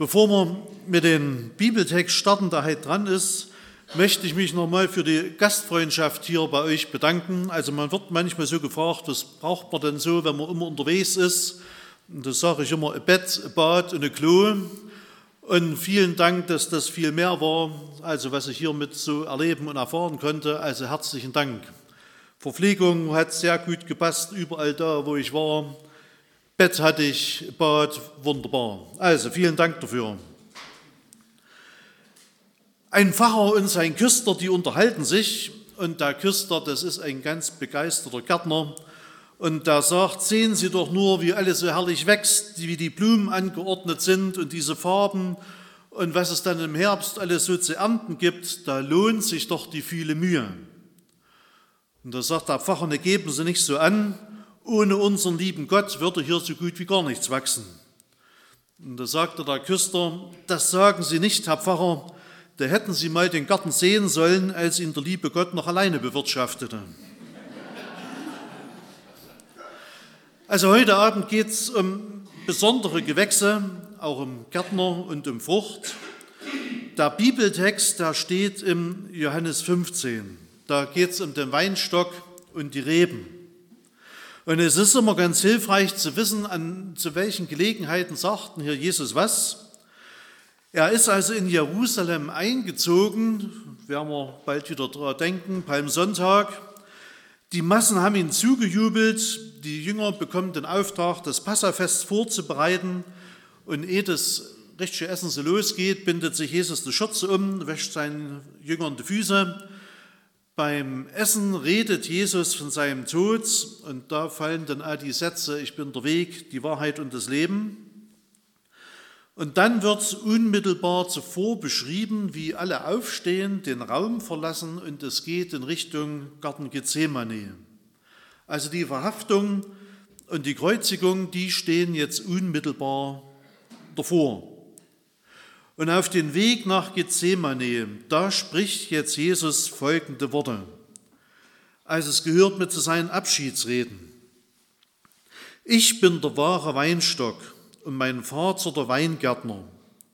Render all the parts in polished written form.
Bevor wir mit dem Bibeltext starten, der heute dran ist, möchte ich mich nochmal für die Gastfreundschaft hier bei euch bedanken. Also man wird manchmal so gefragt, was braucht man denn so, wenn man immer unterwegs ist? Und da sage ich immer, ein Bett, ein Bad und ein Klo. Und vielen Dank, dass das viel mehr war, also was ich hiermit so erleben und erfahren konnte. Also herzlichen Dank. Verpflegung hat sehr gut gepasst, überall da, wo ich war. Bett hatte ich, Bad, wunderbar. Also vielen Dank dafür. Ein Pfarrer und sein Küster, die unterhalten sich, und der Küster, das ist ein ganz begeisterter Gärtner, und der sagt, sehen Sie doch nur, wie alles so herrlich wächst, wie die Blumen angeordnet sind und diese Farben und was es dann im Herbst alles so zu ernten gibt, da lohnt sich doch die viele Mühe. Und da sagt der Pfarrer, ne, geben Sie nicht so an, ohne unseren lieben Gott würde hier so gut wie gar nichts wachsen. Und da sagte der Küster, das sagen Sie nicht, Herr Pfarrer, da hätten Sie mal den Garten sehen sollen, als ihn der liebe Gott noch alleine bewirtschaftete. Also heute Abend geht es um besondere Gewächse, auch um Gärtner und um Frucht. Der Bibeltext, der steht im Johannes 15. Da geht es um den Weinstock und die Reben. Und es ist immer ganz hilfreich zu wissen, zu welchen Gelegenheiten sagten hier Jesus was. Er ist also in Jerusalem eingezogen, werden wir bald wieder daran denken, Palmsonntag. Die Massen haben ihn zugejubelt, die Jünger bekommen den Auftrag, das Passafest vorzubereiten. Und ehe das richtige Essen so losgeht, bindet sich Jesus die Schürze um, wäscht seinen Jüngern die Füße. Beim Essen redet Jesus von seinem Tod und da fallen dann auch die Sätze, ich bin der Weg, die Wahrheit und das Leben. Und dann wird unmittelbar zuvor beschrieben, wie alle aufstehen, den Raum verlassen und es geht in Richtung Garten Gethsemane. Also die Verhaftung und die Kreuzigung, die stehen jetzt unmittelbar davor. Und auf den Weg nach Gethsemane, da spricht jetzt Jesus folgende Worte. Also es gehört mit zu seinen Abschiedsreden. Ich bin der wahre Weinstock und mein Vater der Weingärtner.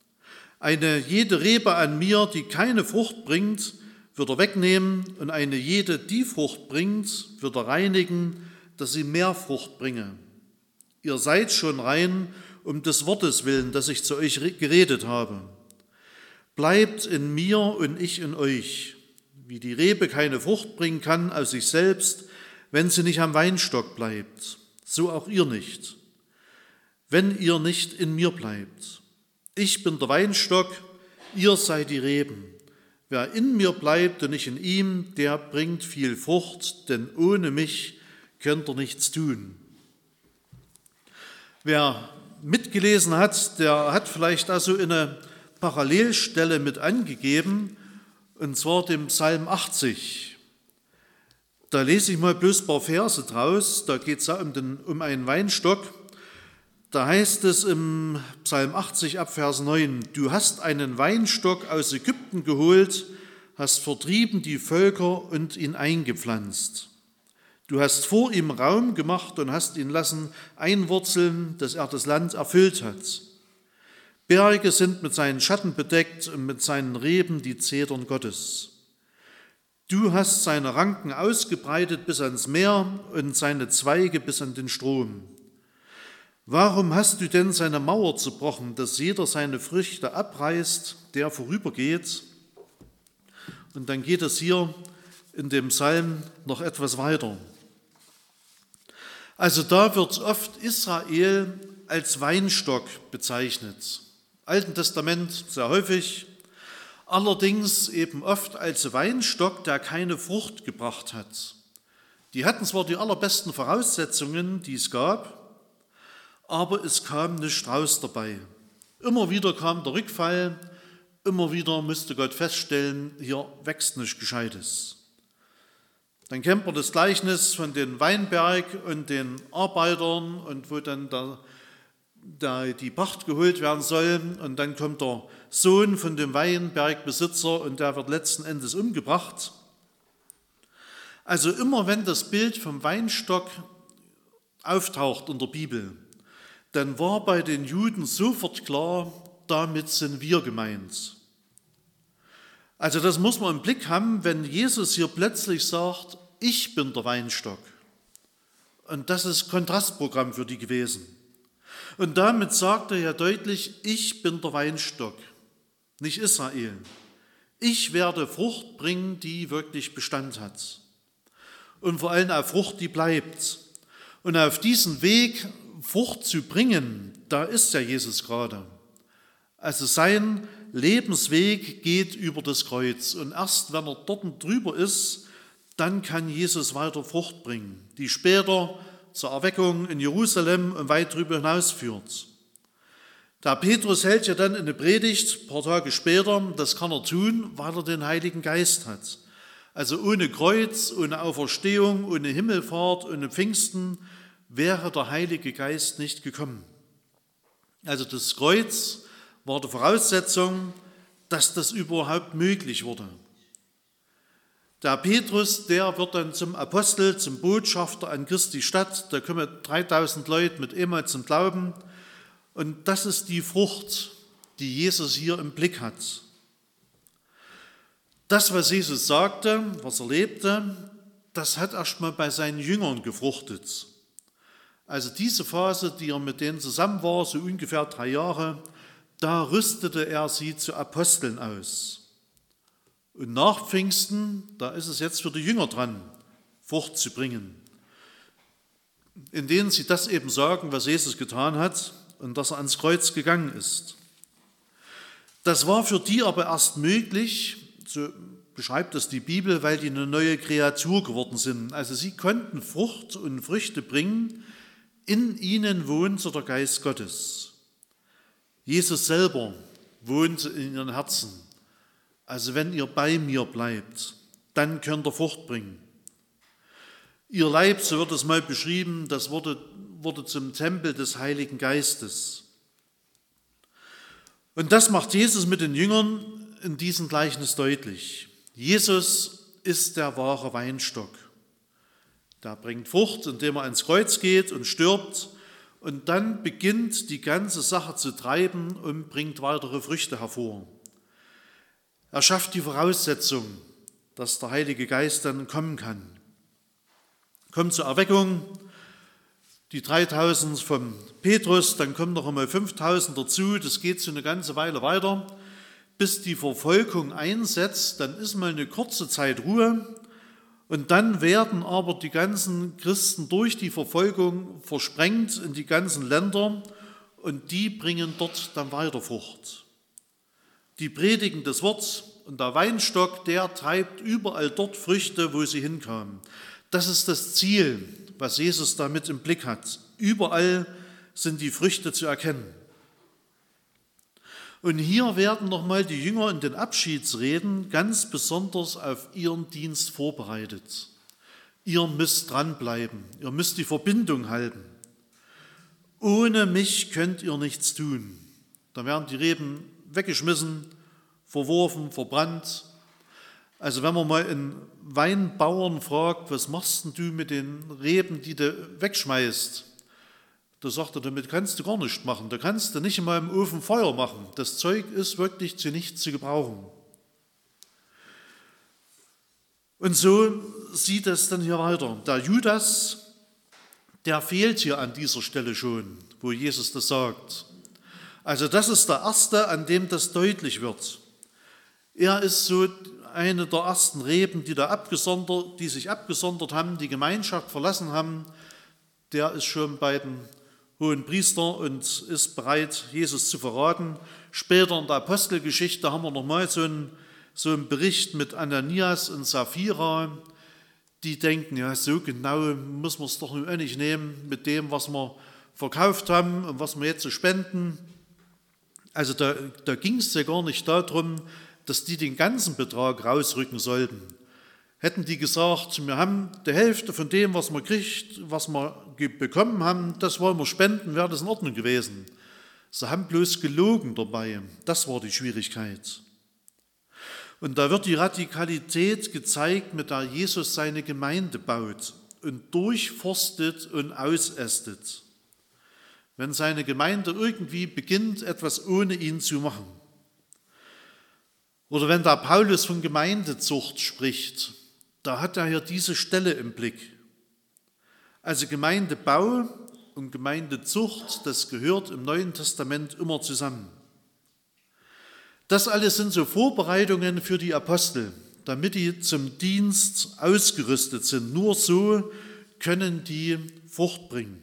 Jede Rebe an mir, die keine Frucht bringt, wird er wegnehmen und jede, die Frucht bringt, wird er reinigen, dass sie mehr Frucht bringe. Ihr seid schon rein um des Wortes willen, das ich zu euch geredet habe. Bleibt in mir und ich in euch. Wie die Rebe keine Frucht bringen kann aus sich selbst, wenn sie nicht am Weinstock bleibt, so auch ihr nicht, wenn ihr nicht in mir bleibt. Ich bin der Weinstock, ihr seid die Reben. Wer in mir bleibt und ich in ihm, der bringt viel Frucht, denn ohne mich könnt ihr nichts tun. Wer mitgelesen hat, der hat vielleicht also eine Parallelstelle mit angegeben, und zwar dem Psalm 80. Da lese ich mal bloß ein paar Verse draus, da geht es um einen Weinstock. Da heißt es im Psalm 80 ab Vers 9, du hast einen Weinstock aus Ägypten geholt, hast vertrieben die Völker und ihn eingepflanzt. Du hast vor ihm Raum gemacht und hast ihn lassen einwurzeln, dass er das Land erfüllt hat. Berge sind mit seinen Schatten bedeckt und mit seinen Reben die Zedern Gottes. Du hast seine Ranken ausgebreitet bis ans Meer und seine Zweige bis an den Strom. Warum hast du denn seine Mauer zerbrochen, dass jeder seine Früchte abreißt, der vorübergeht? Und dann geht es hier in dem Psalm noch etwas weiter. Also da wird oft Israel als Weinstock bezeichnet. Im Alten Testament sehr häufig, allerdings eben oft als Weinstock, der keine Frucht gebracht hat. Die hatten zwar die allerbesten Voraussetzungen, die es gab, aber es kam nichts raus dabei. Immer wieder kam der Rückfall, immer wieder musste Gott feststellen, hier wächst nichts Gescheites. Dann kennt man das Gleichnis von dem Weinberg und den Arbeitern und wo dann die Pacht geholt werden soll und dann kommt der Sohn von dem Weinbergbesitzer und der wird letzten Endes umgebracht. Also immer wenn das Bild vom Weinstock auftaucht in der Bibel, dann war bei den Juden sofort klar, damit sind wir gemeint. Also das muss man im Blick haben, wenn Jesus hier plötzlich sagt, ich bin der Weinstock. Und das ist Kontrastprogramm für die gewesen. Und damit sagt er ja deutlich, ich bin der Weinstock, nicht Israel. Ich werde Frucht bringen, die wirklich Bestand hat. Und vor allem auch Frucht, die bleibt. Und auf diesen Weg, Frucht zu bringen, da ist ja Jesus gerade. Also sein Lebensweg geht über das Kreuz. Und erst wenn er dort drüber ist, dann kann Jesus weiter Frucht bringen, die später zur Erweckung in Jerusalem und weit darüber hinaus führt. Der Petrus hält ja dann eine Predigt, ein paar Tage später, das kann er tun, weil er den Heiligen Geist hat. Also ohne Kreuz, ohne Auferstehung, ohne Himmelfahrt, ohne Pfingsten wäre der Heilige Geist nicht gekommen. Also das Kreuz war die Voraussetzung, dass das überhaupt möglich wurde. Der Petrus, der wird dann zum Apostel, zum Botschafter an Christi Stadt, da kommen 3000 Leute mit einmal zum Glauben. Und das ist die Frucht, die Jesus hier im Blick hat. Das, was Jesus sagte, was er lebte, das hat erstmal bei seinen Jüngern gefruchtet. Also diese Phase, die er mit denen zusammen war, so ungefähr 3 Jahre, da rüstete er sie zu Aposteln aus. Und nach Pfingsten, da ist es jetzt für die Jünger dran, Frucht zu bringen, in denen sie das eben sagen, was Jesus getan hat und dass er ans Kreuz gegangen ist. Das war für die aber erst möglich, so beschreibt es die Bibel, weil die eine neue Kreatur geworden sind. Also sie konnten Frucht und Früchte bringen, in ihnen wohnte der Geist Gottes. Jesus selber wohnte in ihren Herzen. Also wenn ihr bei mir bleibt, dann könnt ihr Frucht bringen. Ihr Leib, so wird es mal beschrieben, das wurde zum Tempel des Heiligen Geistes. Und das macht Jesus mit den Jüngern in diesem Gleichnis deutlich. Jesus ist der wahre Weinstock. Der bringt Frucht, indem er ans Kreuz geht und stirbt. Und dann beginnt die ganze Sache zu treiben und bringt weitere Früchte hervor. Er schafft die Voraussetzung, dass der Heilige Geist dann kommen kann. Kommt zur Erweckung, die 3000 vom Petrus, dann kommen noch einmal 5000 dazu, das geht so eine ganze Weile weiter, bis die Verfolgung einsetzt, dann ist mal eine kurze Zeit Ruhe und dann werden aber die ganzen Christen durch die Verfolgung versprengt in die ganzen Länder und die bringen dort dann weiter Frucht. Die predigen das Wort und der Weinstock, der treibt überall dort Früchte, wo sie hinkamen. Das ist das Ziel, was Jesus damit im Blick hat. Überall sind die Früchte zu erkennen. Und hier werden nochmal die Jünger in den Abschiedsreden ganz besonders auf ihren Dienst vorbereitet. Ihr müsst dranbleiben, ihr müsst die Verbindung halten. Ohne mich könnt ihr nichts tun. Da werden die Reben weggeschmissen, verworfen, verbrannt. Also wenn man mal einen Weinbauern fragt, was machst denn du mit den Reben, die du wegschmeißt? Da sagt er, damit kannst du gar nichts machen. Da kannst du nicht einmal im Ofen Feuer machen. Das Zeug ist wirklich zu nichts zu gebrauchen. Und so sieht es dann hier weiter. Der Judas, der fehlt hier an dieser Stelle schon, wo Jesus das sagt. Also das ist der Erste, an dem das deutlich wird. Er ist so eine der ersten Reben, die sich abgesondert haben, die Gemeinschaft verlassen haben. Der ist schon bei den hohen Priester und ist bereit, Jesus zu verraten. Später in der Apostelgeschichte haben wir nochmal so einen Bericht mit Ananias und Sapphira. Die denken, ja, so genau müssen wir es doch nur nicht nehmen mit dem, was wir verkauft haben und was wir jetzt so spenden. Also da ging es ja gar nicht darum, dass die den ganzen Betrag rausrücken sollten. Hätten die gesagt, wir haben die Hälfte von dem, was wir bekommen haben, das wollen wir spenden, wäre das in Ordnung gewesen. Sie haben bloß gelogen dabei. Das war die Schwierigkeit. Und da wird die Radikalität gezeigt, mit der Jesus seine Gemeinde baut und durchforstet und ausästet. wenn seine Gemeinde irgendwie beginnt, etwas ohne ihn zu machen. Oder wenn da Paulus von Gemeindezucht spricht, da hat er hier diese Stelle im Blick. Also Gemeindebau und Gemeindezucht, das gehört im Neuen Testament immer zusammen. Das alles sind so Vorbereitungen für die Apostel, damit die zum Dienst ausgerüstet sind. Nur so können die Frucht bringen.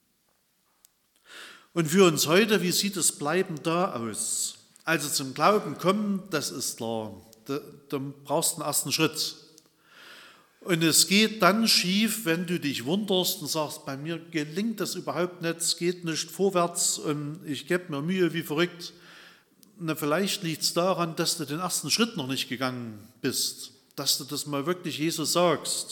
Und für uns heute, wie sieht das Bleiben da aus? Also zum Glauben kommen, das ist klar. Da brauchst du einen ersten Schritt. Und es geht dann schief, wenn du dich wunderst und sagst, bei mir gelingt das überhaupt nicht, es geht nicht vorwärts und ich gebe mir Mühe wie verrückt. Na, vielleicht liegt es daran, dass du den ersten Schritt noch nicht gegangen bist, dass du das mal wirklich Jesus sagst.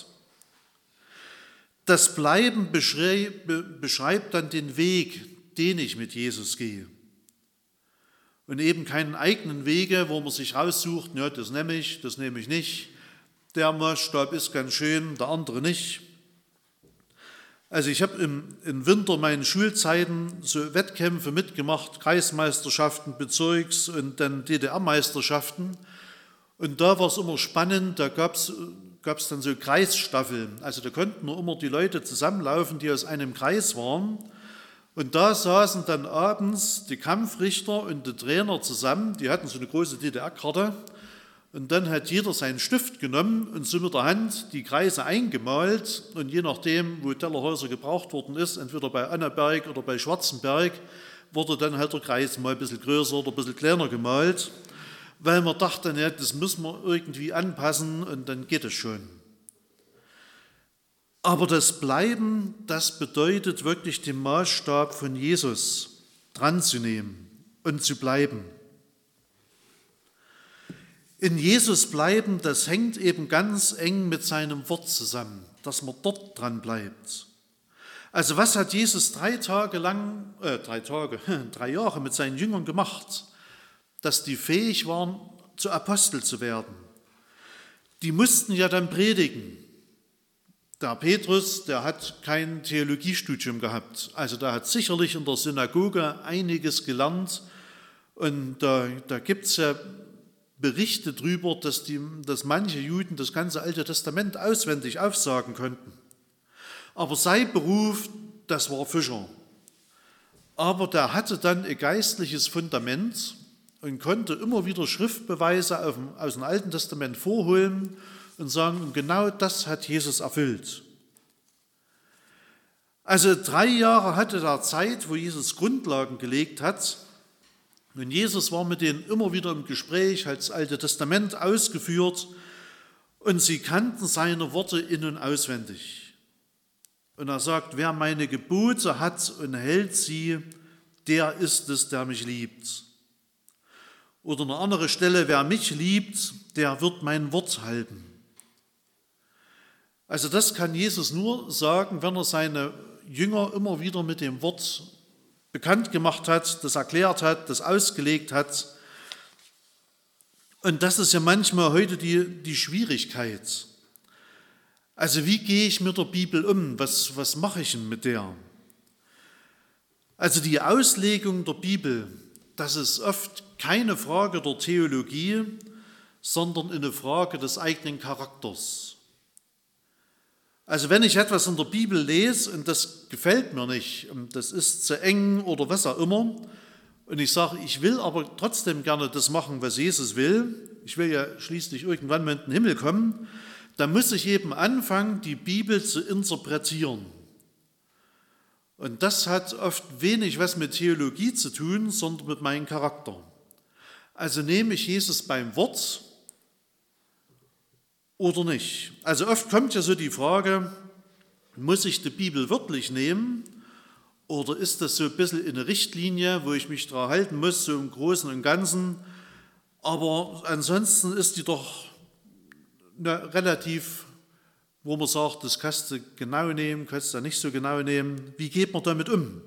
Das Bleiben beschreibt dann den Weg, den ich mit Jesus gehe. Und eben keinen eigenen Wege, wo man sich raussucht, ja, das nehme ich nicht. Der Maßstab ist ganz schön, der andere nicht. Also ich habe im Winter meinen Schulzeiten so Wettkämpfe mitgemacht, Kreismeisterschaften, Bezirks- und dann DDR-Meisterschaften. Und da war es immer spannend, da gab es dann so Kreisstaffeln. Also da konnten nur immer die Leute zusammenlaufen, die aus einem Kreis waren. Und da saßen dann abends die Kampfrichter und die Trainer zusammen, die hatten so eine große DDR-Karte. Und dann hat jeder seinen Stift genommen und so mit der Hand die Kreise eingemalt. Und je nachdem, wo Tellerhäuser gebraucht worden ist, entweder bei Annaberg oder bei Schwarzenberg, wurde dann halt der Kreis mal ein bisschen größer oder ein bisschen kleiner gemalt, weil man dachte, ja, das müssen wir irgendwie anpassen und dann geht es schon. Aber das Bleiben, das bedeutet wirklich den Maßstab von Jesus dran zu nehmen und zu bleiben. In Jesus bleiben, das hängt eben ganz eng mit seinem Wort zusammen, dass man dort dran bleibt. Also was hat Jesus 3 Jahre mit seinen Jüngern gemacht, dass die fähig waren, zu Apostel zu werden? Die mussten ja dann predigen. Der Petrus, der hat kein Theologiestudium gehabt, also der hat sicherlich in der Synagoge einiges gelernt und da gibt es ja Berichte darüber, dass manche Juden das ganze Alte Testament auswendig aufsagen konnten. Aber sein Beruf, das war Fischer. Aber der hatte dann ein geistliches Fundament und konnte immer wieder Schriftbeweise aus dem Alten Testament vorholen und sagen, und genau das hat Jesus erfüllt. Also 3 Jahre hatte er Zeit, wo Jesus Grundlagen gelegt hat. Und Jesus war mit denen immer wieder im Gespräch, hat das Alte Testament ausgeführt und sie kannten seine Worte in- und auswendig. Und er sagt, wer meine Gebote hat und hält sie, der ist es, der mich liebt. Oder eine andere Stelle, wer mich liebt, der wird mein Wort halten. Also das kann Jesus nur sagen, wenn er seine Jünger immer wieder mit dem Wort bekannt gemacht hat, das erklärt hat, das ausgelegt hat. Und das ist ja manchmal heute die Schwierigkeit. Also wie gehe ich mit der Bibel um? Was mache ich denn mit der? Also die Auslegung der Bibel, das ist oft keine Frage der Theologie, sondern eine Frage des eigenen Charakters. Also wenn ich etwas in der Bibel lese und das gefällt mir nicht, das ist zu eng oder was auch immer, und ich sage, ich will aber trotzdem gerne das machen, was Jesus will, ich will ja schließlich irgendwann mal in den Himmel kommen, dann muss ich eben anfangen, die Bibel zu interpretieren. Und das hat oft wenig was mit Theologie zu tun, sondern mit meinem Charakter. Also nehme ich Jesus beim Wort oder nicht? Also oft kommt ja so die Frage, muss ich die Bibel wörtlich nehmen oder ist das so ein bisschen eine Richtlinie, wo ich mich daran halten muss, so im Großen und Ganzen, aber ansonsten ist die doch relativ, wo man sagt, das kannst du genau nehmen, kannst du nicht so genau nehmen. Wie geht man damit um?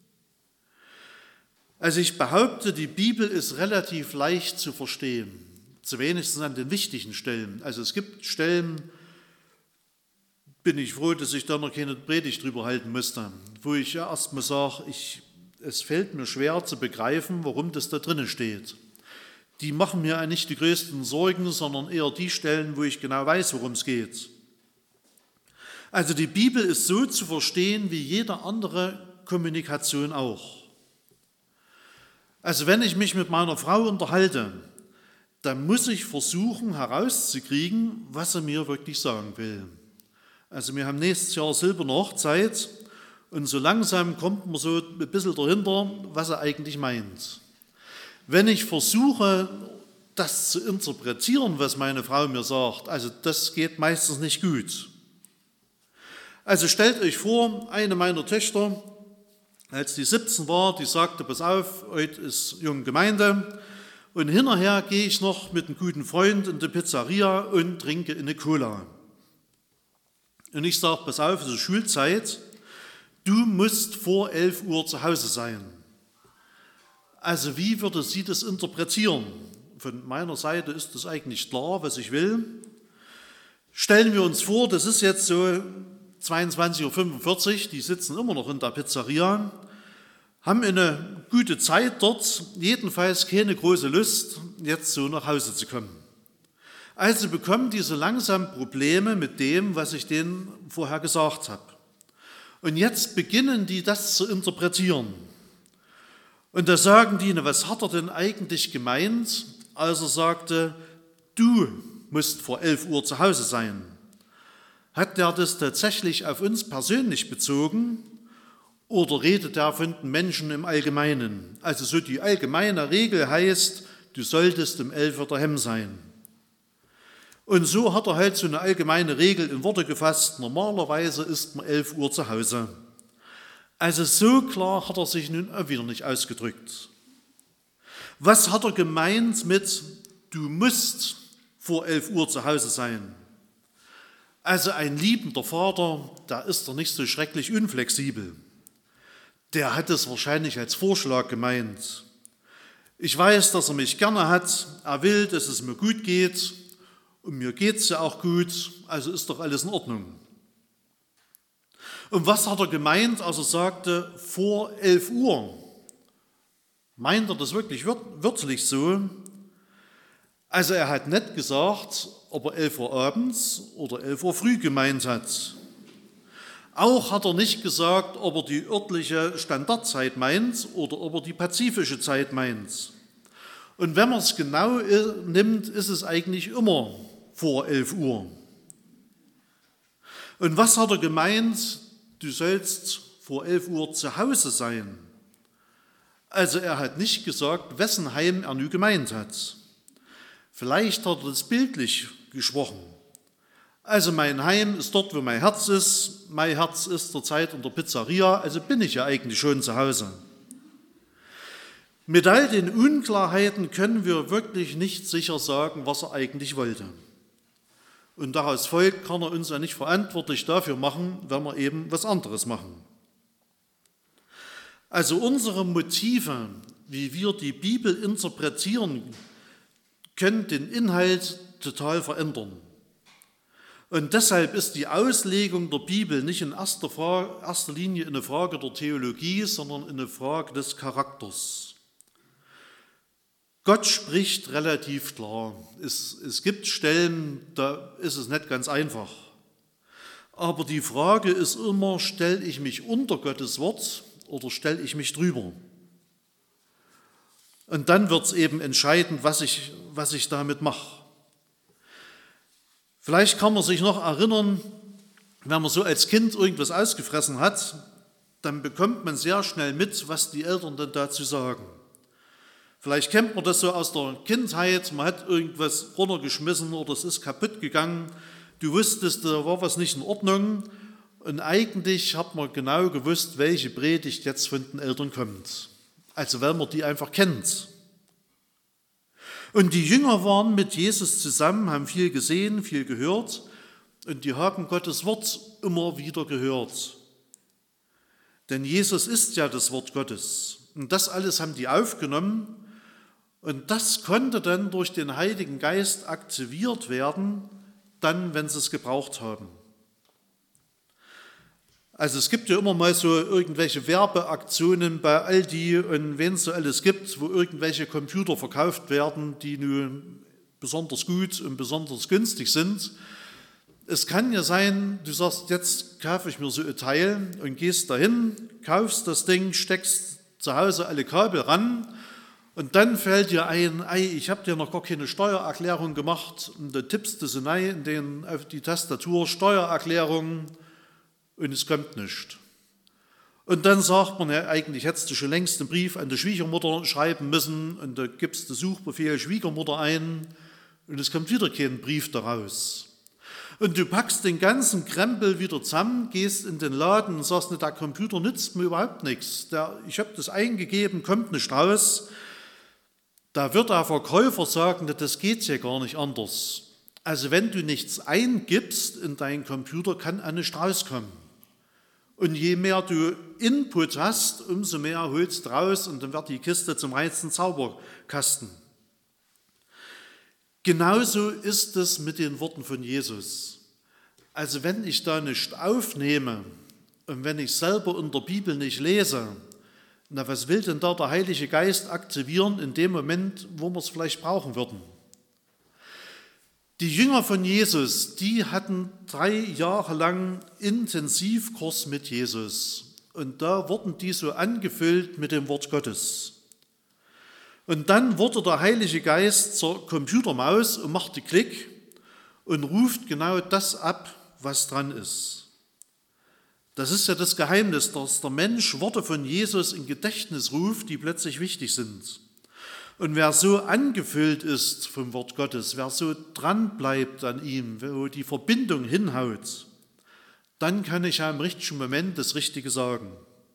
Also ich behaupte, die Bibel ist relativ leicht zu verstehen. Zu wenigstens an den wichtigen Stellen. Also es gibt Stellen, bin ich froh, dass ich da noch keine Predigt drüber halten musste, wo ich ja erstmal sage, ich Es fällt mir schwer zu begreifen, warum das da drinnen steht. Die machen mir nicht die größten Sorgen, sondern eher die Stellen, wo ich genau weiß, worum es geht. Also die Bibel ist so zu verstehen wie jede andere Kommunikation auch. Also wenn ich mich mit meiner Frau unterhalte, dann muss ich versuchen herauszukriegen, was sie mir wirklich sagen will. Also wir haben nächstes Jahr silberne Hochzeit und so langsam kommt man so ein bisschen dahinter, was er eigentlich meint. Wenn ich versuche, das zu interpretieren, was meine Frau mir sagt, also das geht meistens nicht gut. Also stellt euch vor, eine meiner Töchter, als die 17 war, die sagte, pass auf, heute ist junge Gemeinde und hinterher gehe ich noch mit einem guten Freund in die Pizzeria und trinke eine Cola. Und ich sage, pass auf, es ist Schulzeit, du musst vor 11 Uhr zu Hause sein. Also wie würde sie das interpretieren? Von meiner Seite ist das eigentlich klar, was ich will. Stellen wir uns vor, das ist jetzt so 22:45 Uhr, die sitzen immer noch in der Pizzeria, haben eine gute Zeit dort, jedenfalls keine große Lust, jetzt so nach Hause zu kommen. Also bekommen die so langsam Probleme mit dem, was ich denen vorher gesagt habe. Und jetzt beginnen die das zu interpretieren. Und da sagen die, was hat er denn eigentlich gemeint, als er sagte, du musst vor 11 Uhr zu Hause sein? Hat er das tatsächlich auf uns persönlich bezogen oder redet er von den Menschen im Allgemeinen? Also so die allgemeine Regel heißt, du solltest um 11 Uhr daheim sein. Und so hat er halt so eine allgemeine Regel in Worte gefasst, normalerweise ist man 11 Uhr zu Hause. Also so klar hat er sich nun auch wieder nicht ausgedrückt. Was hat er gemeint mit, du musst vor 11 Uhr zu Hause sein? Also ein liebender Vater, da ist er nicht so schrecklich unflexibel. Der hat es wahrscheinlich als Vorschlag gemeint. Ich weiß, dass er mich gerne hat, er will, dass es mir gut geht und mir geht es ja auch gut, also ist doch alles in Ordnung. Und was hat er gemeint, als er sagte, vor 11 Uhr? Meint er das wirklich wörtlich so? Also er hat nicht gesagt, ob er 11 Uhr abends oder 11 Uhr früh gemeint hat. Auch hat er nicht gesagt, ob er die örtliche Standardzeit meint oder ob er die pazifische Zeit meint. Und wenn man es genau nimmt, ist es eigentlich immer vor 11 Uhr. Und was hat er gemeint? Du sollst vor 11 Uhr zu Hause sein. Also er hat nicht gesagt, wessen Heim er nun gemeint hat. Vielleicht hat er das bildlich gesprochen. Also mein Heim ist dort, wo mein Herz ist. Mein Herz ist zurzeit in der Pizzeria, also bin ich ja eigentlich schon zu Hause. Mit all den Unklarheiten können wir wirklich nicht sicher sagen, was er eigentlich wollte. Und daraus folgt, kann er uns ja nicht verantwortlich dafür machen, wenn wir eben was anderes machen. Also unsere Motive, wie wir die Bibel interpretieren, können den Inhalt total verändern. Und deshalb ist die Auslegung der Bibel nicht in erster Linie eine Frage der Theologie, sondern eine Frage des Charakters. Gott spricht relativ klar. Es gibt Stellen, da ist es nicht ganz einfach. Aber die Frage ist immer, stelle ich mich unter Gottes Wort oder stelle ich mich drüber? Und dann wird es eben entscheidend, was ich damit mache. Vielleicht kann man sich noch erinnern, wenn man so als Kind irgendwas ausgefressen hat, dann bekommt man sehr schnell mit, was die Eltern dann dazu sagen. Vielleicht kennt man das so aus der Kindheit, man hat irgendwas runtergeschmissen oder es ist kaputt gegangen. Du wusstest, da war was nicht in Ordnung und eigentlich hat man genau gewusst, welche Predigt jetzt von den Eltern kommt. Also weil man die einfach kennt. Und die Jünger waren mit Jesus zusammen, haben viel gesehen, viel gehört und die haben Gottes Wort immer wieder gehört. Denn Jesus ist ja das Wort Gottes. Und das alles haben die aufgenommen und das konnte dann durch den Heiligen Geist aktiviert werden, dann, wenn sie es gebraucht haben. Also es gibt ja immer mal so irgendwelche Werbeaktionen bei Aldi und wen es so alles gibt, wo irgendwelche Computer verkauft werden, die nun besonders gut und besonders günstig sind. Es kann ja sein, du sagst, jetzt kaufe ich mir so ein Teil und gehst dahin, kaufst das Ding, steckst zu Hause alle Kabel ran und dann fällt dir ein, ich habe dir noch gar keine Steuererklärung gemacht und dann tippst du so rein auf die Tastatur Steuererklärung und es kommt nichts. Und dann sagt man, ja, eigentlich hättest du schon längst einen Brief an die Schwiegermutter schreiben müssen und da gibst du Suchbefehl Schwiegermutter ein und es kommt wieder kein Brief daraus. Und du packst den ganzen Krempel wieder zusammen, gehst in den Laden und sagst, der Computer nützt mir überhaupt nichts. Ich habe das eingegeben, kommt nicht raus. Da wird der Verkäufer sagen, das geht ja gar nicht anders. Also wenn du nichts eingibst in deinen Computer, kann auch nicht rauskommen. Und je mehr du Input hast, umso mehr holst du raus und dann wird die Kiste zum reinsten Zauberkasten. Genauso ist es mit den Worten von Jesus. Also wenn ich da nicht aufnehme und wenn ich selber in der Bibel nicht lese, na was will denn da der Heilige Geist aktivieren in dem Moment, wo wir es vielleicht brauchen würden? Die Jünger von Jesus, die hatten 3 Jahre lang Intensivkurs mit Jesus und da wurden die so angefüllt mit dem Wort Gottes. Und dann wurde der Heilige Geist zur Computermaus und machte Klick und ruft genau das ab, was dran ist. Das ist ja das Geheimnis, dass der Mensch Worte von Jesus in Gedächtnis ruft, die plötzlich wichtig sind. Und wer so angefüllt ist vom Wort Gottes, wer so dran bleibt an ihm, wo die Verbindung hinhaut, dann kann ich ja im richtigen Moment das Richtige sagen.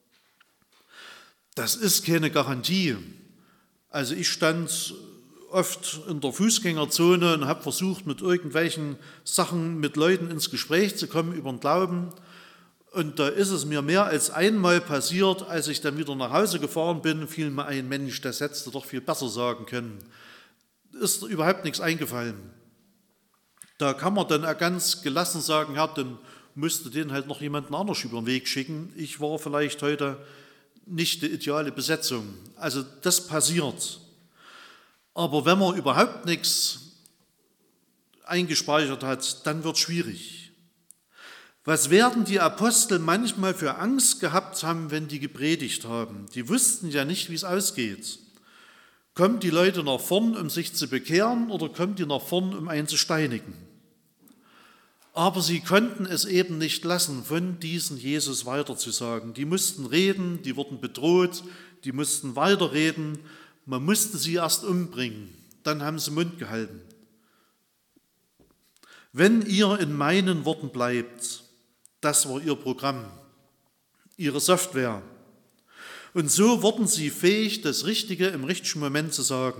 Das ist keine Garantie. Also ich stand oft in der Fußgängerzone und habe versucht, mit irgendwelchen Sachen mit Leuten ins Gespräch zu kommen über den Glauben. Und da ist es mir mehr als einmal passiert, als ich dann wieder nach Hause gefahren bin, fiel mir ein, Mensch, das hättest du doch viel besser sagen können. Ist überhaupt nichts eingefallen. Da kann man dann auch ganz gelassen sagen, ja, dann müsste den halt noch jemanden anders über den Weg schicken. Ich war vielleicht heute nicht die ideale Besetzung. Also das passiert. Aber wenn man überhaupt nichts eingespeichert hat, dann wird es schwierig. Was werden die Apostel manchmal für Angst gehabt haben, wenn die gepredigt haben? Die wussten ja nicht, wie es ausgeht. Kommen die Leute nach vorn, um sich zu bekehren, oder kommen die nach vorn, um einen zu steinigen? Aber sie konnten es eben nicht lassen, von diesem Jesus weiterzusagen. Die mussten reden, die wurden bedroht, die mussten weiterreden. Man musste sie erst umbringen, dann haben sie Mund gehalten. Wenn ihr in meinen Worten bleibt, das war ihr Programm, ihre Software. Und so wurden sie fähig, das Richtige im richtigen Moment zu sagen.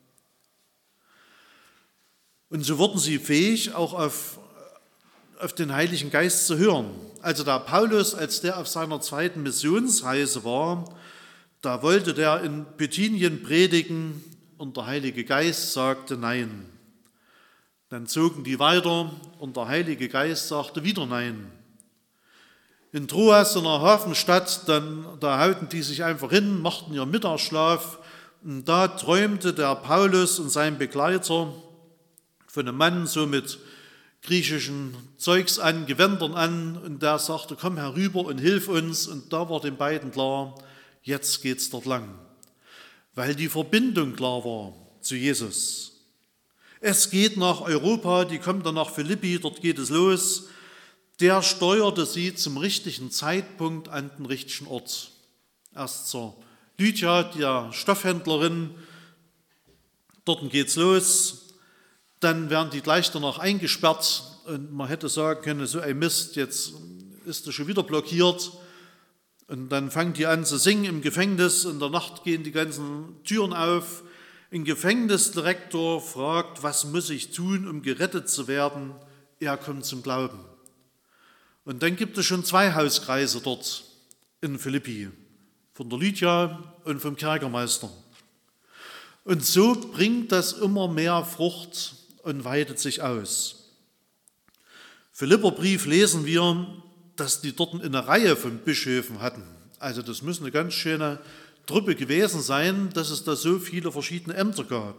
Und so wurden sie fähig, auch auf den Heiligen Geist zu hören. Also der Paulus, als der auf seiner 2. Missionsreise war, da wollte der in Bithynien predigen und der Heilige Geist sagte Nein. Dann zogen die weiter und der Heilige Geist sagte wieder Nein. In Troas, einer Hafenstadt, da hauten die sich einfach hin, machten ihren Mittagsschlaf und da träumte der Paulus und sein Begleiter von einem Mann so mit griechischen Zeugs an, Gewändern an und der sagte, komm herüber und hilf uns. Und da war den beiden klar, jetzt geht's dort lang, weil die Verbindung klar war zu Jesus. Es geht nach Europa, die kommen dann nach Philippi, dort geht es los. Der steuerte sie zum richtigen Zeitpunkt an den richtigen Ort. Erst zur Lydia, der Stoffhändlerin, dort geht's los. Dann werden die gleich danach eingesperrt und man hätte sagen können, so ein Mist, jetzt ist er schon wieder blockiert. Und dann fangen die an zu singen im Gefängnis, in der Nacht gehen die ganzen Türen auf. Ein Gefängnisdirektor fragt, was muss ich tun, um gerettet zu werden? Er kommt zum Glauben. Und dann gibt es schon 2 Hauskreise dort in Philippi, von der Lydia und vom Kerkermeister. Und so bringt das immer mehr Frucht und weitet sich aus. Philipperbrief lesen wir, dass die dort eine Reihe von Bischöfen hatten. Also das müssen eine ganz schöne Truppe gewesen sein, dass es da so viele verschiedene Ämter gab.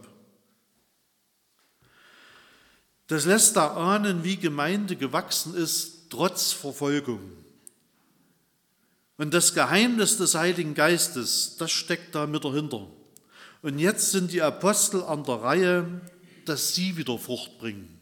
Das lässt da ahnen, wie Gemeinde gewachsen ist, trotz Verfolgung. Und das Geheimnis des Heiligen Geistes, das steckt da mit dahinter. Und jetzt sind die Apostel an der Reihe, dass sie wieder Frucht bringen.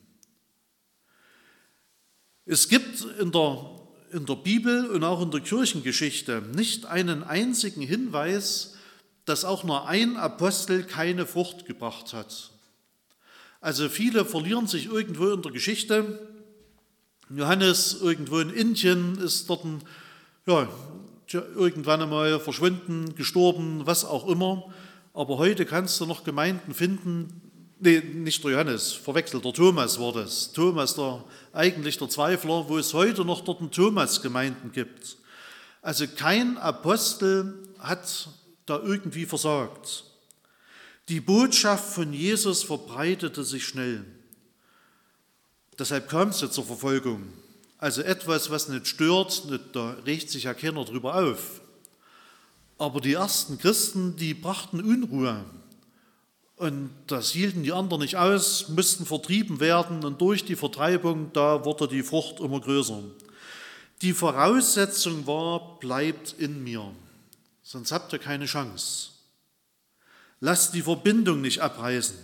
Es gibt in der Bibel und auch in der Kirchengeschichte nicht einen einzigen Hinweis, dass auch nur ein Apostel keine Frucht gebracht hat. Also viele verlieren sich irgendwo in der Geschichte. Johannes irgendwo in Indien ist dort irgendwann einmal verschwunden, gestorben, was auch immer. Aber heute kannst du noch Gemeinden finden, nicht der Johannes, verwechselt, der Thomas war das. Thomas, eigentlich der Zweifler, wo es heute noch dort Thomas-Gemeinden gibt. Also kein Apostel hat da irgendwie versagt. Die Botschaft von Jesus verbreitete sich schnell. Deshalb kam es ja zur Verfolgung. Also etwas, was nicht stört, da regt sich ja keiner drüber auf. Aber die ersten Christen, die brachten Unruhe. Und das hielten die anderen nicht aus, mussten vertrieben werden. Und durch die Vertreibung, da wurde die Frucht immer größer. Die Voraussetzung war, bleibt in mir, sonst habt ihr keine Chance. Lasst die Verbindung nicht abreißen.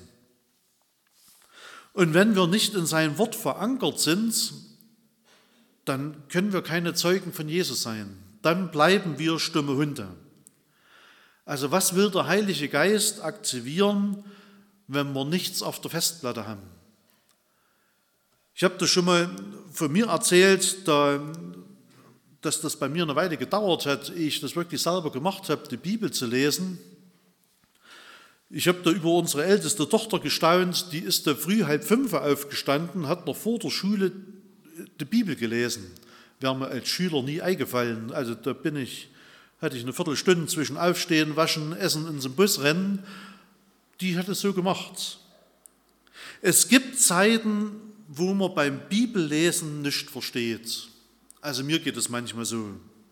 Und wenn wir nicht in sein Wort verankert sind, dann können wir keine Zeugen von Jesus sein. Dann bleiben wir stumme Hunde. Also was will der Heilige Geist aktivieren, wenn wir nichts auf der Festplatte haben? Ich habe das schon mal von mir erzählt, dass das bei mir eine Weile gedauert hat, ehe ich das wirklich selber gemacht habe, die Bibel zu lesen. Ich habe da über unsere älteste Tochter gestaunt, die ist da früh 4:30 aufgestanden, hat noch vor der Schule die Bibel gelesen. Wäre mir als Schüler nie eingefallen. Also da hatte ich eine Viertelstunde zwischen Aufstehen, Waschen, Essen, in den Bus rennen. Die hat es so gemacht. Es gibt Zeiten, wo man beim Bibellesen nicht versteht. Also mir geht es manchmal so.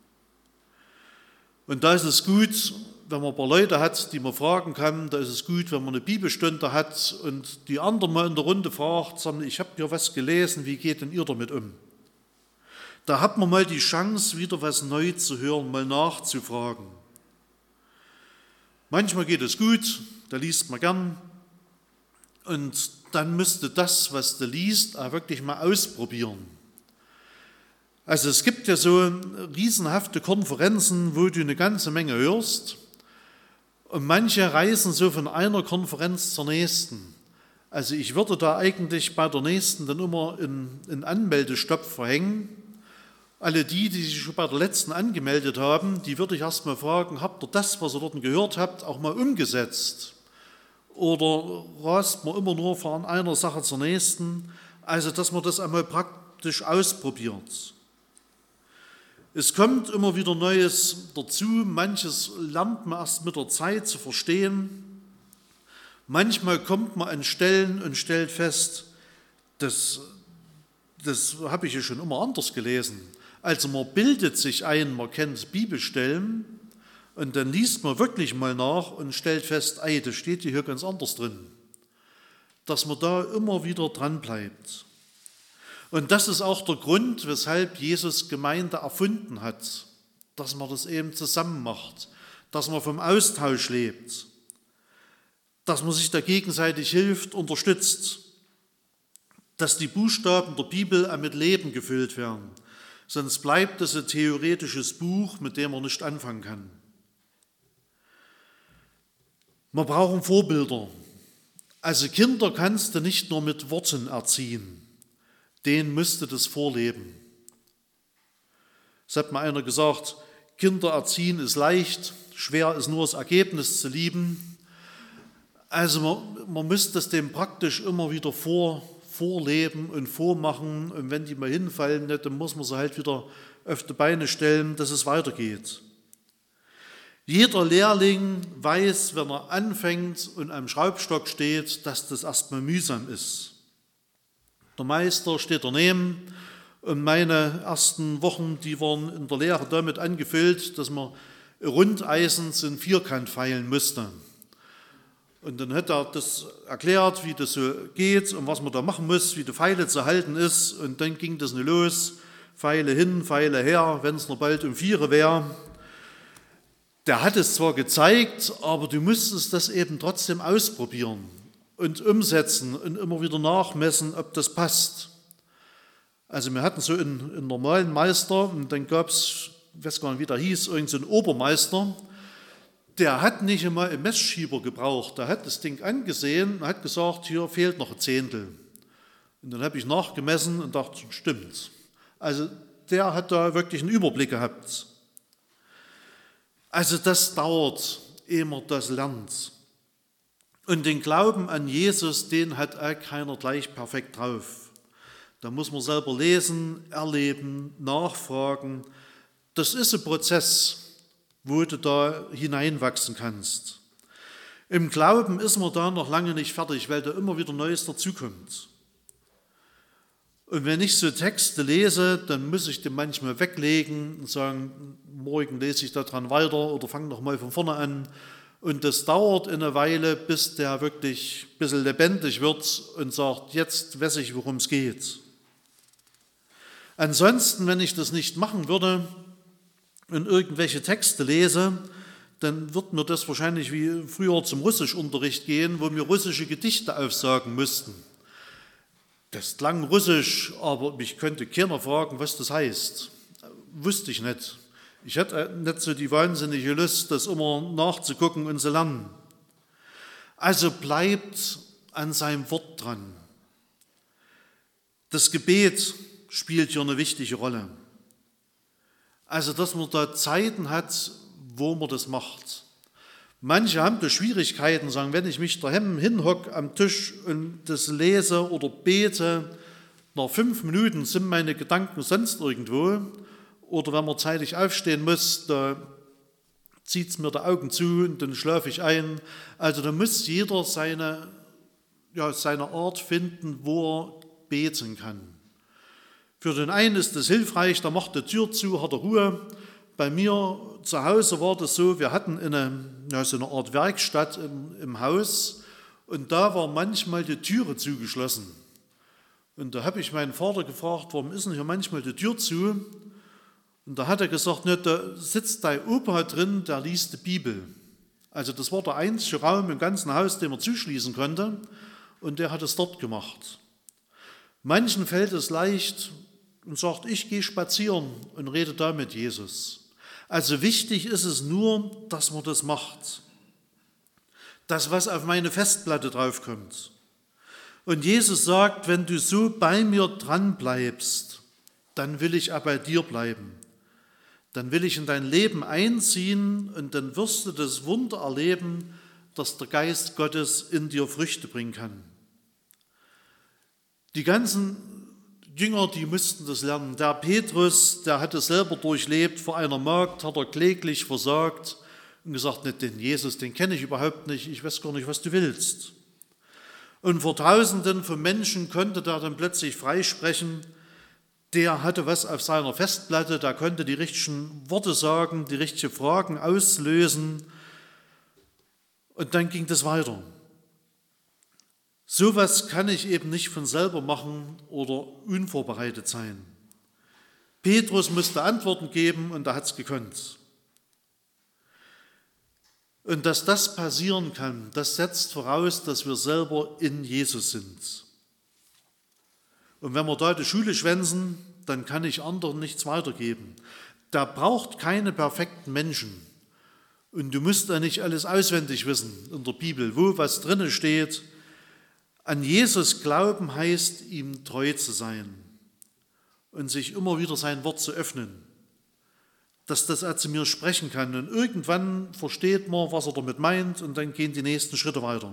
Und da ist es gut, wenn man ein paar Leute hat, die man fragen kann. Da ist es gut, wenn man eine Bibelstunde hat und die anderen mal in der Runde fragt, sagen, ich habe hier was gelesen, wie geht denn ihr damit um? Da hat man mal die Chance, wieder was neu zu hören, mal nachzufragen. Manchmal geht es gut, da liest man gern. Und dann müsste das, was du liest, auch wirklich mal ausprobieren. Also es gibt ja so riesenhafte Konferenzen, wo du eine ganze Menge hörst. Und manche reisen so von einer Konferenz zur nächsten. Also ich würde da eigentlich bei der nächsten dann immer einen Anmeldestopp verhängen. Alle die sich schon bei der letzten angemeldet haben, die würde ich erst mal fragen, habt ihr das, was ihr dort gehört habt, auch mal umgesetzt? Oder rast man immer nur von einer Sache zur nächsten? Also, dass man das einmal praktisch ausprobiert. Es kommt immer wieder Neues dazu, manches lernt man erst mit der Zeit zu verstehen. Manchmal kommt man an Stellen und stellt fest, das habe ich ja schon immer anders gelesen. Also man bildet sich ein, man kennt Bibelstellen und dann liest man wirklich mal nach und stellt fest, das steht hier ganz anders drin. Dass man da immer wieder dran bleibt. Und das ist auch der Grund, weshalb Jesus Gemeinde erfunden hat, dass man das eben zusammen macht, dass man vom Austausch lebt, dass man sich da gegenseitig hilft, unterstützt, dass die Buchstaben der Bibel mit Leben gefüllt werden. Sonst bleibt es ein theoretisches Buch, mit dem man nicht anfangen kann. Wir brauchen Vorbilder. Also Kinder kannst du nicht nur mit Worten erziehen, denen musst du das vorleben. Es hat mal einer gesagt, Kinder erziehen ist leicht, schwer ist nur das Ergebnis zu lieben. Also man muss das dem praktisch immer wieder vorleben und vormachen. Und wenn die mal hinfallen, dann muss man sie halt wieder auf die Beine stellen, dass es weitergeht. Jeder Lehrling weiß, wenn er anfängt und am Schraubstock steht, dass das erstmal mühsam ist. Der Meister steht daneben Und meine ersten Wochen, die waren in der Lehre damit angefüllt, dass man Rundeisen in Vierkant feilen musste. Und dann hat er das erklärt, wie das so geht und was man da machen muss, wie die Pfeile zu halten ist. Und dann ging das nicht los, Pfeile hin, Pfeile her, wenn es noch bald um 4 wäre. Der hat es zwar gezeigt, aber du musstest das eben trotzdem ausprobieren und umsetzen und immer wieder nachmessen, ob das passt. Also wir hatten so einen normalen Meister und dann gab es, ich weiß gar nicht, wie der hieß, irgend so einen Obermeister, der hat nicht einmal einen Messschieber gebraucht. Der hat das Ding angesehen und hat gesagt, hier fehlt noch ein Zehntel. Und dann habe ich nachgemessen und dachte, stimmt. Also der hat da wirklich einen Überblick gehabt. Also das dauert, ehe man das lernt. Und den Glauben an Jesus, den hat auch keiner gleich perfekt drauf. Da muss man selber lesen, erleben, nachfragen. Das ist ein Prozess, wo du da hineinwachsen kannst. Im Glauben ist man da noch lange nicht fertig, weil da immer wieder Neues dazukommt. Und wenn ich so Texte lese, dann muss ich die manchmal weglegen und sagen, morgen lese ich daran weiter oder fange nochmal von vorne an. Und das dauert eine Weile, bis der wirklich ein bisschen lebendig wird und sagt, jetzt weiß ich, worum es geht. Ansonsten, wenn ich das nicht machen würde und irgendwelche Texte lese, dann wird mir das wahrscheinlich wie früher zum Russischunterricht gehen, wo wir russische Gedichte aufsagen mussten. Das klang russisch, aber mich könnte keiner fragen, was das heißt. Wusste ich nicht. Ich hatte nicht so die wahnsinnige Lust, das immer nachzugucken und zu lernen. Also bleibt an seinem Wort dran. Das Gebet spielt hier eine wichtige Rolle. Also, dass man da Zeiten hat, wo man das macht. Manche haben da Schwierigkeiten, sagen, wenn ich mich daheim hinhocke am Tisch und das lese oder bete, nach 5 Minuten sind meine Gedanken sonst irgendwo. Oder wenn man zeitig aufstehen muss, da zieht es mir die Augen zu und dann schlafe ich ein. Also da muss jeder seine Art finden, wo er beten kann. Für den einen ist es hilfreich, der macht die Tür zu, hat er Ruhe. Bei mir zu Hause war das so, wir hatten so eine Art Werkstatt im Haus und da war manchmal die Türe zugeschlossen. Und da habe ich meinen Vater gefragt, warum ist denn hier manchmal die Tür zu? Und da hat er gesagt, ne, da sitzt dein Opa drin, der liest die Bibel. Also das war der einzige Raum im ganzen Haus, den man zuschließen konnte und der hat es dort gemacht. Manchen fällt es leicht und sagt, ich gehe spazieren und rede da mit Jesus. Also wichtig ist es nur, dass man das macht. Das, was auf meine Festplatte draufkommt. Und Jesus sagt, wenn du so bei mir dran bleibst, dann will ich auch bei dir bleiben. Dann will ich in dein Leben einziehen und dann wirst du das Wunder erleben, dass der Geist Gottes in dir Früchte bringen kann. Die ganzen Jünger, die mussten das lernen. Der Petrus, der hat es selber durchlebt. Vor einer Magd hat er kläglich versagt und gesagt, nicht den Jesus, den kenne ich überhaupt nicht. Ich weiß gar nicht, was du willst. Und vor Tausenden von Menschen konnte der dann plötzlich freisprechen. Der hatte was auf seiner Festplatte, der konnte die richtigen Worte sagen, die richtigen Fragen auslösen. Und dann ging das weiter. Sowas kann ich eben nicht von selber machen oder unvorbereitet sein. Petrus musste Antworten geben und er hat es gekonnt. Und dass das passieren kann, das setzt voraus, dass wir selber in Jesus sind. Und wenn wir da die Schule schwänzen, dann kann ich anderen nichts weitergeben. Da braucht keine perfekten Menschen. Und du musst da nicht alles auswendig wissen in der Bibel, wo was drin steht. An Jesus glauben heißt, ihm treu zu sein und sich immer wieder sein Wort zu öffnen, dass das er zu mir sprechen kann. Und irgendwann versteht man, was er damit meint und dann gehen die nächsten Schritte weiter.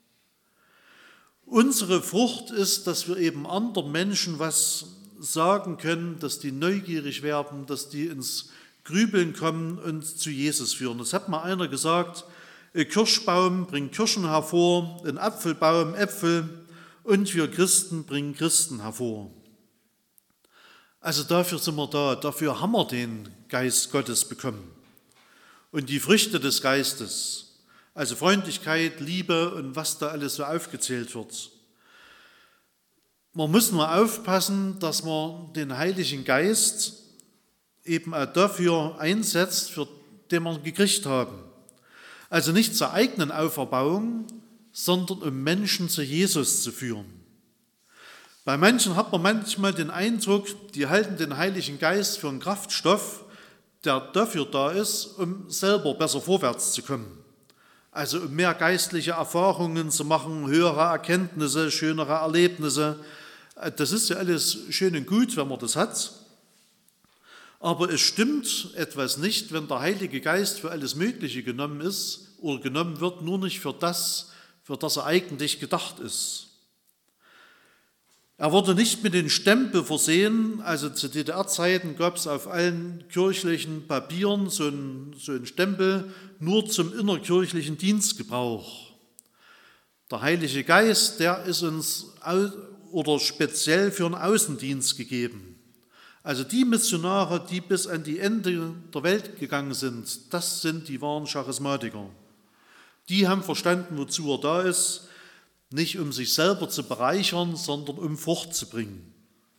Unsere Frucht ist, dass wir eben anderen Menschen was sagen können, dass die neugierig werden, dass die ins Grübeln kommen und zu Jesus führen. Das hat mal einer gesagt, ein Kirschbaum bringt Kirschen hervor, ein Apfelbaum Äpfel und wir Christen bringen Christen hervor. Also dafür sind wir da, dafür haben wir den Geist Gottes bekommen. Und die Früchte des Geistes, also Freundlichkeit, Liebe und was da alles so aufgezählt wird. Man muss nur aufpassen, dass man den Heiligen Geist eben auch dafür einsetzt, für den wir ihn gekriegt haben. Also nicht zur eigenen Auferbauung, sondern um Menschen zu Jesus zu führen. Bei manchen hat man manchmal den Eindruck, die halten den Heiligen Geist für einen Kraftstoff, der dafür da ist, um selber besser vorwärts zu kommen. Also um mehr geistliche Erfahrungen zu machen, höhere Erkenntnisse, schönere Erlebnisse. Das ist ja alles schön und gut, wenn man das hat. Aber es stimmt etwas nicht, wenn der Heilige Geist für alles Mögliche genommen ist oder genommen wird, nur nicht für das er eigentlich gedacht ist. Er wurde nicht mit den Stempel versehen, also zu DDR-Zeiten gab es auf allen kirchlichen Papieren so einen Stempel, nur zum innerkirchlichen Dienstgebrauch. Der Heilige Geist, der ist uns oder speziell für den Außendienst gegeben. Also die Missionare, die bis an die Ende der Welt gegangen sind, das sind die wahren Charismatiker. Die haben verstanden, wozu er da ist, nicht um sich selber zu bereichern, sondern um Frucht zu bringen.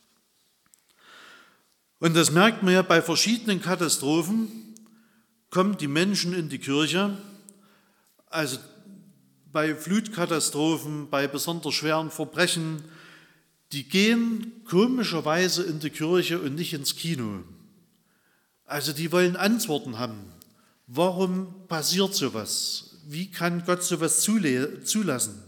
Und das merkt man ja bei verschiedenen Katastrophen, kommen die Menschen in die Kirche, also bei Flutkatastrophen, bei besonders schweren Verbrechen, die gehen komischerweise in die Kirche und nicht ins Kino. Also die wollen Antworten haben. Warum passiert sowas? Wie kann Gott sowas zulassen?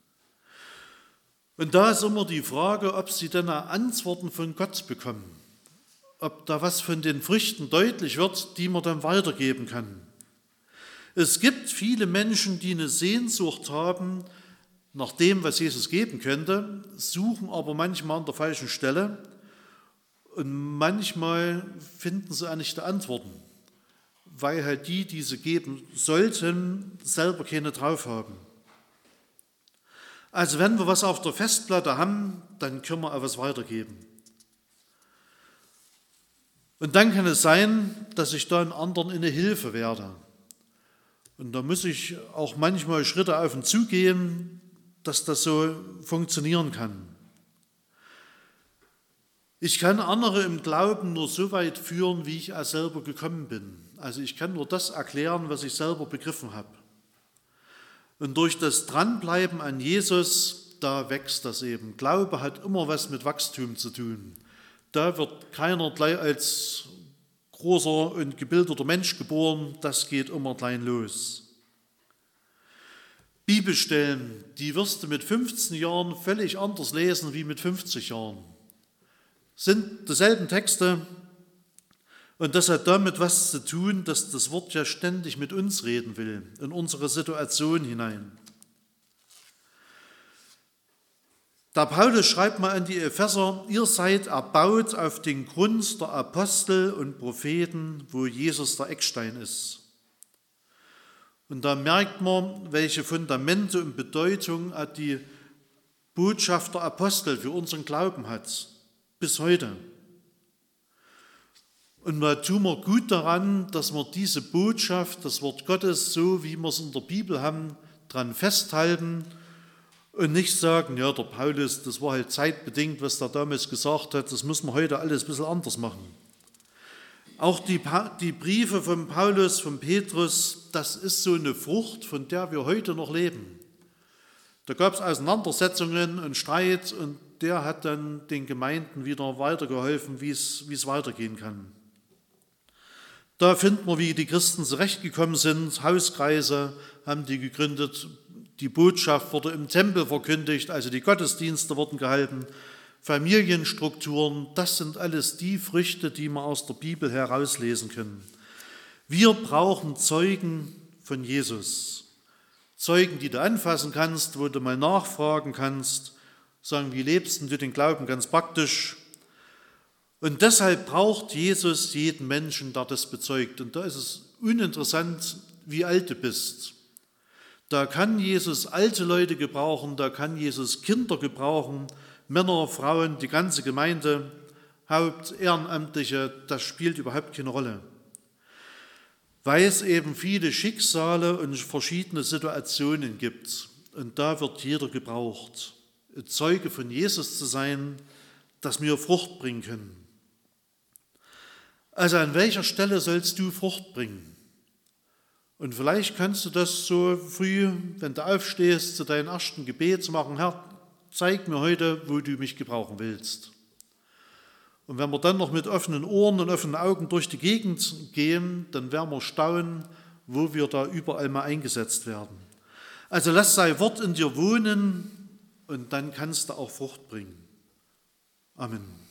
Und da ist immer die Frage, ob sie dann Antworten von Gott bekommen, ob da was von den Früchten deutlich wird, die man dann weitergeben kann. Es gibt viele Menschen, die eine Sehnsucht haben nach dem, was Jesus geben könnte, suchen aber manchmal an der falschen Stelle und manchmal finden sie auch nicht die Antworten, weil halt die sie geben sollten, selber keine drauf haben. Also wenn wir was auf der Festplatte haben, dann können wir auch was weitergeben. Und dann kann es sein, dass ich da einen anderen in eine Hilfe werde. Und da muss ich auch manchmal Schritte auf ihn zugehen, dass das so funktionieren kann. Ich kann andere im Glauben nur so weit führen, wie ich auch selber gekommen bin. Also ich kann nur das erklären, was ich selber begriffen habe. Und durch das Dranbleiben an Jesus, da wächst das eben. Glaube hat immer was mit Wachstum zu tun. Da wird keiner gleich als großer und gebildeter Mensch geboren, das geht immer klein los. Bibelstellen, die wirst du mit 15 Jahren völlig anders lesen wie mit 50 Jahren. Sind dieselben Texte und das hat damit was zu tun, dass das Wort ja ständig mit uns reden will, in unsere Situation hinein. Der Paulus schreibt mal an die Epheser, ihr seid erbaut auf den Grund der Apostel und Propheten, wo Jesus der Eckstein ist. Und da merkt man, welche Fundamente und Bedeutung die Botschaft der Apostel für unseren Glauben hat, bis heute. Und da tun wir gut daran, dass wir diese Botschaft, das Wort Gottes, so wie wir es in der Bibel haben, dran festhalten und nicht sagen, ja, der Paulus, das war halt zeitbedingt, was der damals gesagt hat, das müssen wir heute alles ein bisschen anders machen. Auch die Briefe von Paulus, von Petrus, das ist so eine Frucht, von der wir heute noch leben. Da gab es Auseinandersetzungen und Streit und der hat dann den Gemeinden wieder weitergeholfen, wie es weitergehen kann. Da finden wir, wie die Christen zurechtgekommen sind. Hauskreise haben die gegründet, die Botschaft wurde im Tempel verkündigt, also die Gottesdienste wurden gehalten, Familienstrukturen, das sind alles die Früchte, die wir aus der Bibel herauslesen können. Wir brauchen Zeugen von Jesus. Zeugen, die du anfassen kannst, wo du mal nachfragen kannst, sagen, wie lebst du den Glauben ganz praktisch? Und deshalb braucht Jesus jeden Menschen, der das bezeugt. Und da ist es uninteressant, wie alt du bist. Da kann Jesus alte Leute gebrauchen, da kann Jesus Kinder gebrauchen, Männer, Frauen, die ganze Gemeinde. Ehrenamtliche, das spielt überhaupt keine Rolle. Weil es eben viele Schicksale und verschiedene Situationen gibt. Und da wird jeder gebraucht, Zeuge von Jesus zu sein, dass wir Frucht bringen können. Also an welcher Stelle sollst du Frucht bringen? Und vielleicht kannst du das so früh, wenn du aufstehst, zu deinem ersten Gebet zu machen: Herr, zeig mir heute, wo du mich gebrauchen willst. Und wenn wir dann noch mit offenen Ohren und offenen Augen durch die Gegend gehen, dann werden wir staunen, wo wir da überall mal eingesetzt werden. Also lass sein Wort in dir wohnen und dann kannst du auch Frucht bringen. Amen.